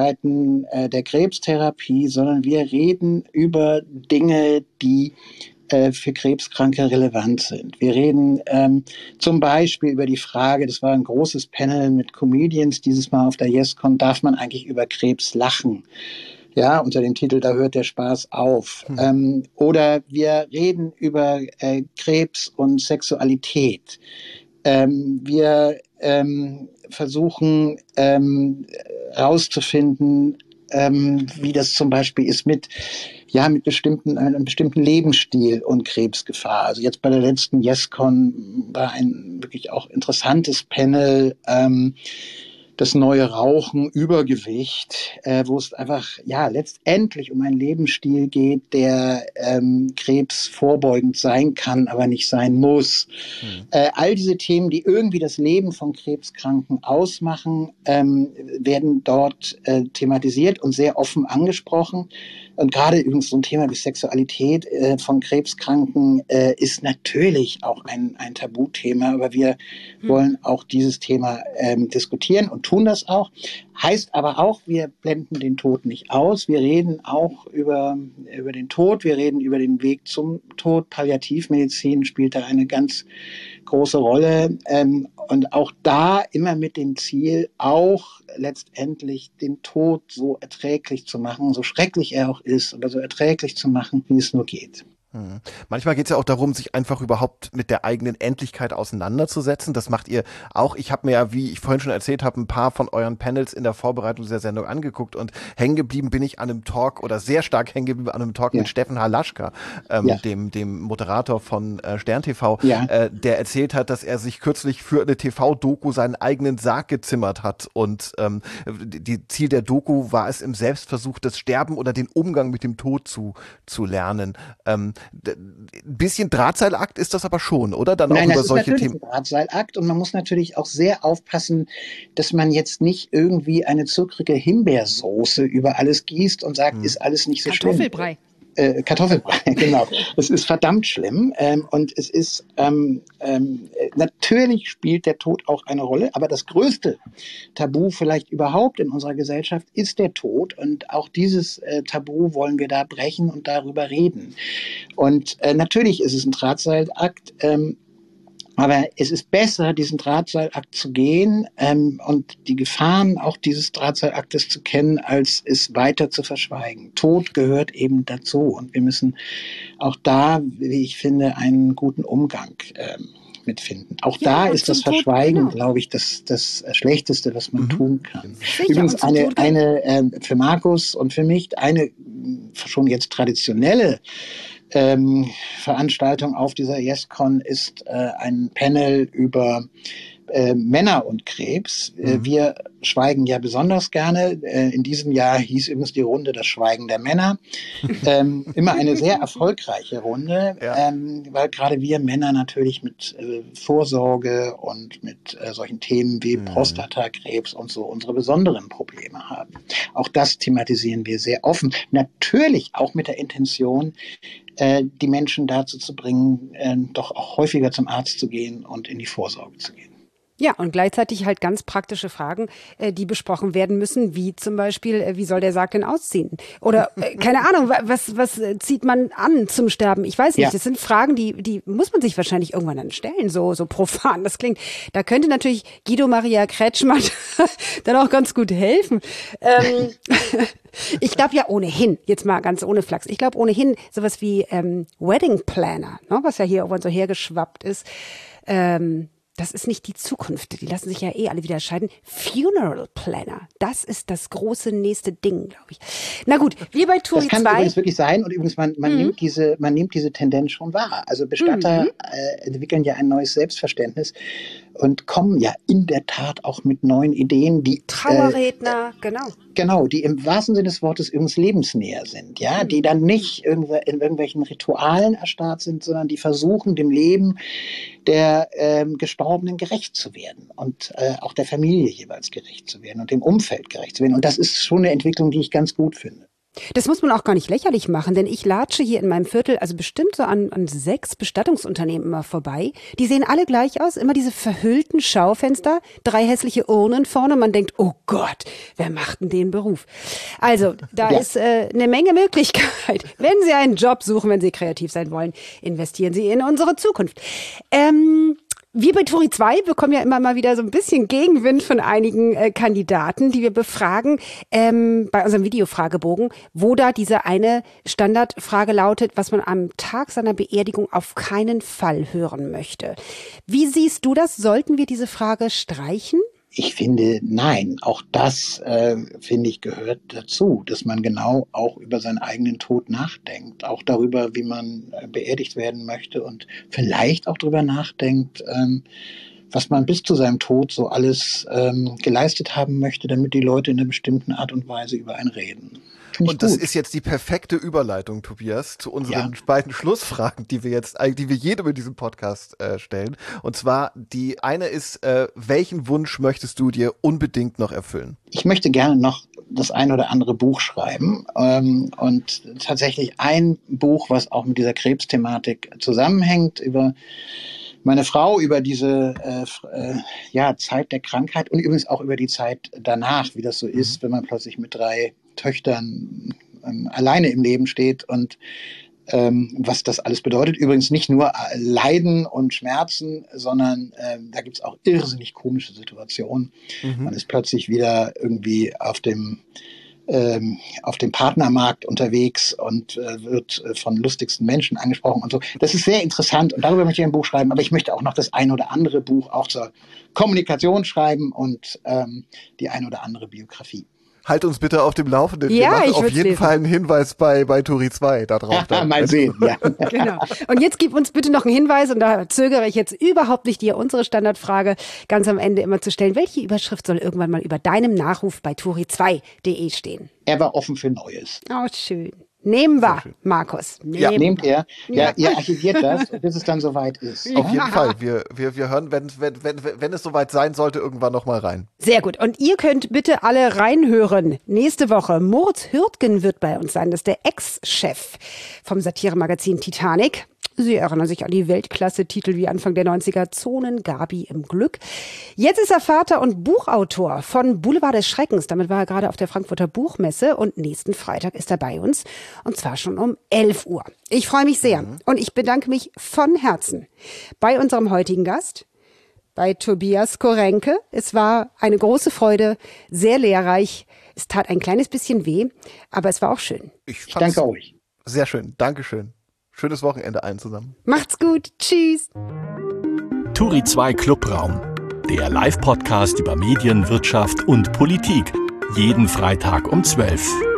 [SPEAKER 4] Möglichkeiten der Krebstherapie, sondern wir reden über Dinge, die für Krebskranke relevant sind. Wir reden zum Beispiel über die Frage, das war ein großes Panel mit Comedians dieses Mal auf der YesCon, darf man eigentlich über Krebs lachen? Ja, unter dem Titel "Da hört der Spaß auf". Oder wir reden über Krebs und Sexualität. Wir versuchen rauszufinden, wie das zum Beispiel ist mit einem bestimmten Lebensstil und Krebsgefahr. Also jetzt bei der letzten YesCon war ein wirklich auch interessantes Panel, das neue Rauchen, Übergewicht, wo es einfach letztendlich um einen Lebensstil geht, der krebsvorbeugend sein kann, aber nicht sein muss. All diese Themen, die irgendwie das Leben von Krebskranken ausmachen, werden dort thematisiert und sehr offen angesprochen. Und gerade übrigens so ein Thema wie Sexualität von Krebskranken ist natürlich auch ein Tabuthema, aber wir wollen auch dieses Thema diskutieren und tun das auch. Heißt aber auch, wir blenden den Tod nicht aus. Wir reden auch über den Tod, wir reden über den Weg zum Tod. Palliativmedizin spielt da eine ganz große Rolle. Und auch da immer mit dem Ziel, auch letztendlich den Tod so erträglich zu machen, so schrecklich er auch ist, aber so erträglich zu machen, wie es nur geht.
[SPEAKER 3] Manchmal geht es ja auch darum, sich einfach überhaupt mit der eigenen Endlichkeit auseinanderzusetzen. Das macht ihr auch. Ich habe mir ja, wie ich vorhin schon erzählt habe, ein paar von euren Panels in der Vorbereitung der Sendung angeguckt und hängen geblieben bin ich an einem Talk oder sehr stark hängen geblieben an einem Talk mit Steffen Halaschka, dem Moderator von Stern TV, der erzählt hat, dass er sich kürzlich für eine TV-Doku seinen eigenen Sarg gezimmert hat und die Ziel der Doku war es, im Selbstversuch das Sterben oder den Umgang mit dem Tod zu lernen. Ein bisschen Drahtseilakt ist das aber schon, oder? Dann
[SPEAKER 4] Nein,
[SPEAKER 3] auch über solche Themen.
[SPEAKER 4] Das ist natürlich ein Drahtseilakt und man muss natürlich auch sehr aufpassen, dass man jetzt nicht irgendwie eine zuckrige Himbeersoße über alles gießt und sagt, ist alles nicht so schlimm.
[SPEAKER 2] Kartoffelbrei.
[SPEAKER 4] Kartoffelbrei, genau. Es ist verdammt schlimm und es ist natürlich spielt der Tod auch eine Rolle, aber das größte Tabu vielleicht überhaupt in unserer Gesellschaft ist der Tod und auch dieses Tabu wollen wir da brechen und darüber reden. Und natürlich ist es ein Drahtseilakt, aber es ist besser, diesen Drahtseilakt zu gehen und die Gefahren auch dieses Drahtseilaktes zu kennen, als es weiter zu verschweigen. Tod gehört eben dazu und wir müssen auch da, wie ich finde, einen guten Umgang mitfinden. Auch da ist das Verschweigen, glaube ich, das Schlechteste, was man tun kann.
[SPEAKER 2] Sicher,
[SPEAKER 4] übrigens eine für Markus und für mich eine schon jetzt traditionelle Veranstaltung auf dieser YesCon ist ein Panel über Männer und Krebs. Wir schweigen ja besonders gerne. In diesem Jahr hieß übrigens die Runde das Schweigen der Männer. Immer eine sehr erfolgreiche Runde, weil gerade wir Männer natürlich mit Vorsorge und mit solchen Themen wie Prostatakrebs und so unsere besonderen Probleme haben. Auch das thematisieren wir sehr offen. Natürlich auch mit der Intention, die Menschen dazu zu bringen, doch auch häufiger zum Arzt zu gehen und in die Vorsorge zu gehen.
[SPEAKER 2] Ja, und gleichzeitig halt ganz praktische Fragen, die besprochen werden müssen, wie zum Beispiel, wie soll der Sarg denn ausziehen? Oder, keine Ahnung, was zieht man an zum Sterben? Ich weiß nicht, das sind Fragen, die muss man sich wahrscheinlich irgendwann dann stellen, so profan das klingt. Da könnte natürlich Guido Maria Kretschmann dann auch ganz gut helfen. Ich glaube ja ohnehin, jetzt mal ganz ohne Flachs, ich glaube ohnehin sowas wie Wedding Planner, ne, was ja hier irgendwann so hergeschwappt ist, das ist nicht die Zukunft. Die lassen sich ja alle wieder scheiden. Funeral Planner, das ist das große nächste Ding, glaube ich. Na gut, wir bei Turi 2.
[SPEAKER 4] Das kann übrigens wirklich sein und übrigens man nimmt diese Tendenz schon wahr. Also Bestatter entwickeln ja ein neues Selbstverständnis und kommen ja in der Tat auch mit neuen Ideen, die
[SPEAKER 2] Trauerredner, genau.
[SPEAKER 4] Genau, die im wahrsten Sinne des Wortes übrigens lebensnäher sind, ja, die dann nicht in irgendwelchen Ritualen erstarrt sind, sondern die versuchen, dem Leben der Gestorbenen gerecht zu werden und auch der Familie jeweils gerecht zu werden und dem Umfeld gerecht zu werden. Und das ist schon eine Entwicklung, die ich ganz gut finde.
[SPEAKER 2] Das muss man auch gar nicht lächerlich machen, denn ich latsche hier in meinem Viertel also bestimmt so an 6 Bestattungsunternehmen immer vorbei. Die sehen alle gleich aus, immer diese verhüllten Schaufenster, 3 hässliche Urnen vorne und man denkt, oh Gott, wer macht denn den Beruf? Also, da ist eine Menge Möglichkeit. Wenn Sie einen Job suchen, wenn Sie kreativ sein wollen, investieren Sie in unsere Zukunft. Wir bei Turi 2 bekommen ja immer mal wieder so ein bisschen Gegenwind von einigen Kandidaten, die wir befragen bei unserem Videofragebogen, wo da diese eine Standardfrage lautet, was man am Tag seiner Beerdigung auf keinen Fall hören möchte. Wie siehst du das? Sollten wir diese Frage streichen?
[SPEAKER 4] Ich finde, nein, auch das, finde ich, gehört dazu, dass man genau auch über seinen eigenen Tod nachdenkt, auch darüber, wie man beerdigt werden möchte und vielleicht auch darüber nachdenkt, was man bis zu seinem Tod so alles geleistet haben möchte, damit die Leute in einer bestimmten Art und Weise über einen reden.
[SPEAKER 3] Und das ist jetzt die perfekte Überleitung, Tobias, zu unseren beiden Schlussfragen, die wir jedem in diesem Podcast stellen. Und zwar, die eine ist, welchen Wunsch möchtest du dir unbedingt noch erfüllen?
[SPEAKER 4] Ich möchte gerne noch das ein oder andere Buch schreiben. Und tatsächlich ein Buch, was auch mit dieser Krebsthematik zusammenhängt, über meine Frau, über diese Zeit der Krankheit und übrigens auch über die Zeit danach, wie das so ist, wenn man plötzlich mit 3 Töchtern alleine im Leben steht und was das alles bedeutet. Übrigens nicht nur Leiden und Schmerzen, sondern da gibt es auch irrsinnig komische Situationen. Man ist plötzlich wieder irgendwie auf dem Partnermarkt unterwegs und wird von lustigsten Menschen angesprochen und so. Das ist sehr interessant und darüber möchte ich ein Buch schreiben, aber ich möchte auch noch das ein oder andere Buch auch zur Kommunikation schreiben und die ein oder andere Biografie.
[SPEAKER 3] Halt uns bitte auf dem Laufenden.
[SPEAKER 2] Ja,
[SPEAKER 3] wir machen
[SPEAKER 2] ich
[SPEAKER 3] auf jeden
[SPEAKER 2] lesen.
[SPEAKER 3] Fall einen Hinweis bei Turi 2 da drauf.
[SPEAKER 4] Ja, mal sehen, ja.
[SPEAKER 2] Genau. Und jetzt gib uns bitte noch einen Hinweis, und da zögere ich jetzt überhaupt nicht, dir unsere Standardfrage ganz am Ende immer zu stellen. Welche Überschrift soll irgendwann mal über deinem Nachruf bei turi2.de stehen?
[SPEAKER 4] Er war offen für Neues.
[SPEAKER 2] Oh, schön. Nehmen wir, Markus.
[SPEAKER 4] Nehmt er. Ja, ihr archiviert das, bis es dann soweit ist.
[SPEAKER 3] Auf jeden Fall. Wir hören, wenn es soweit sein sollte, irgendwann noch mal rein.
[SPEAKER 2] Sehr gut. Und ihr könnt bitte alle reinhören. Nächste Woche, Moritz Hürtgen wird bei uns sein. Das ist der Ex-Chef vom Satiremagazin Titanic. Sie erinnern sich an die Weltklasse-Titel wie Anfang der 90er, Zonen, Gabi im Glück. Jetzt ist er Vater und Buchautor von Boulevard des Schreckens. Damit war er gerade auf der Frankfurter Buchmesse und nächsten Freitag ist er bei uns. Und zwar schon um 11 Uhr. Ich freue mich sehr und ich bedanke mich von Herzen bei unserem heutigen Gast, bei Tobias Korenke. Es war eine große Freude, sehr lehrreich. Es tat ein kleines bisschen weh, aber es war auch schön.
[SPEAKER 4] Ich danke euch.
[SPEAKER 3] Sehr schön. Dankeschön. Schönes Wochenende allen zusammen.
[SPEAKER 2] Macht's gut. Tschüss.
[SPEAKER 1] Turi 2 Clubraum, der Live-Podcast über Medien, Wirtschaft und Politik. Jeden Freitag um 12.